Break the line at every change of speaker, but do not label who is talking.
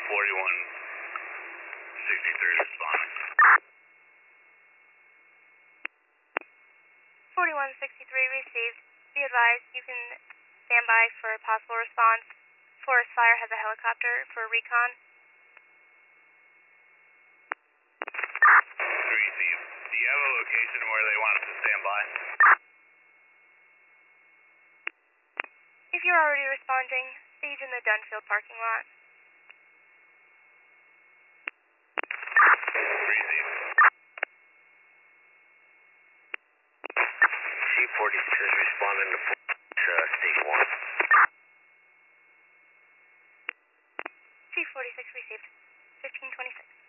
4163 responding.
4163 received. Be advised, you can stand by for a possible response. Forest Fire has a helicopter for recon.
Received. Do you have a location where they want us to stand by?
If you're already responding, stage in the Dunfield parking lot.
Received.
C-46 is responding to Station 1.
C-46 received. 1526.